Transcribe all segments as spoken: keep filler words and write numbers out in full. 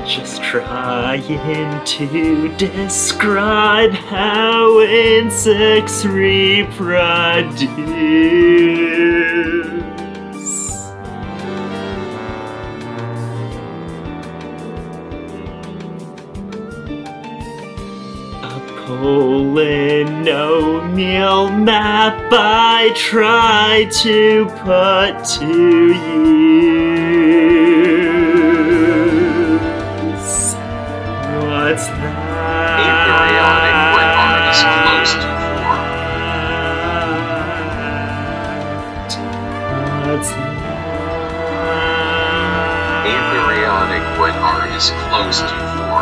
Just trying to describe how insects reproduce. A polynomial map I try to put to use. What's that? Aperiodic when R is close to four. What's that? Aperiodic when R is close to four.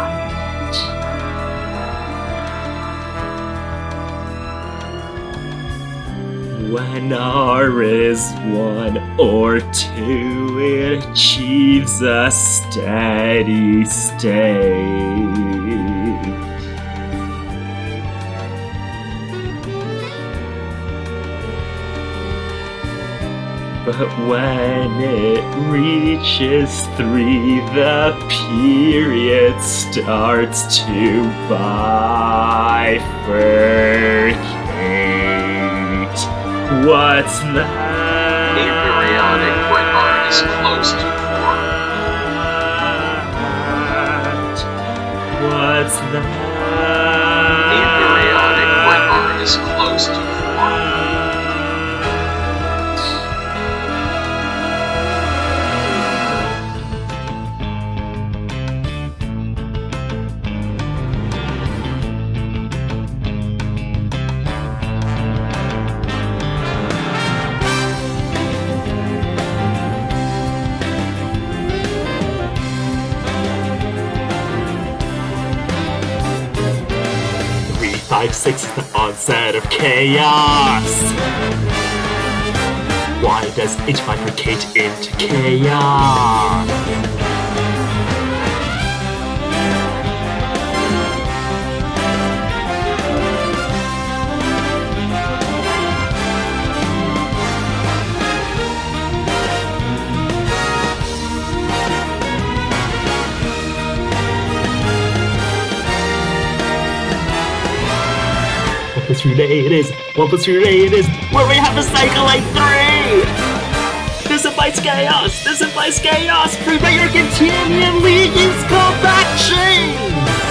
When R is one or two, it achieves a steady state. But when it reaches three, the period starts to bifurcate. What's that? Aperiodic when R is close to four. What's that? Aperiodic when R is close to four. Five, six is the onset of chaos. Why does H bifurcate into chaos? One plus three eight is one plus three eight is where we have to cycle three. This implies chaos. This implies chaos. Prove that your continuum leads compactions.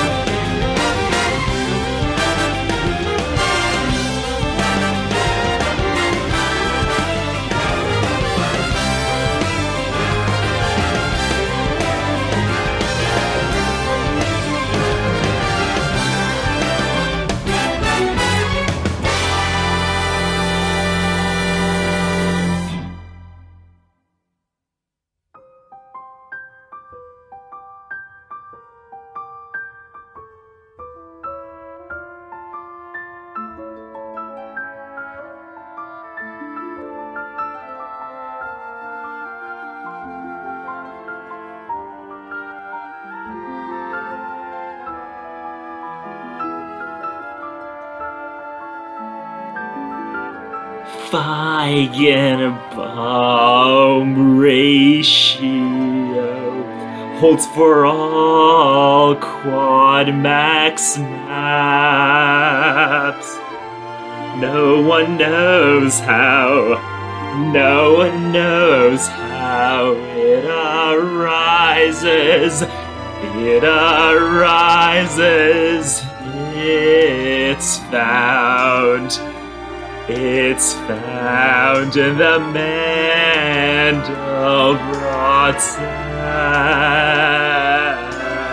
Feigenbaum ratio holds for all quad max maps. No one knows how, no one knows how it arises. It arises, it's found. It's found in the Mandelbrot set.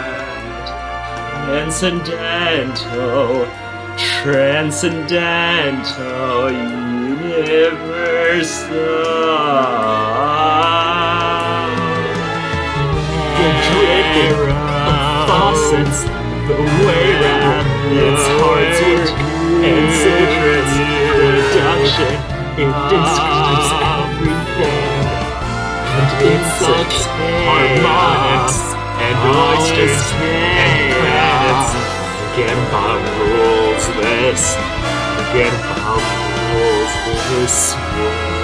Transcendental, transcendental, universal. The drip of faucets, the way rabbits' hearts work, and citrus production, it describes everything. And insects, harmonics, and oysters, and crabs. Feigenbaum rules this. Feigenbaum rules this.